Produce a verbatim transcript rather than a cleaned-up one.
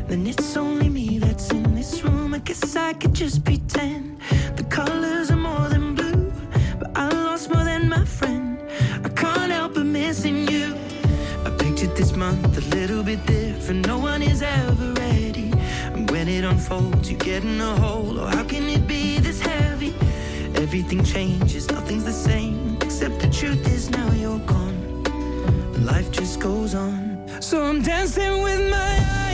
then it's only me that's in this room. I guess I could just pretend the colors are more than blue, but I lost more than my friend. I can't help but missing you. I pictured this month a little bit different. No one is ever ready, and when it unfolds you get in a hole. Oh, how can it be this heavy? Everything changes, nothing's the same, except the truth is now you're gone, and life just goes on. So I'm dancing with my eyes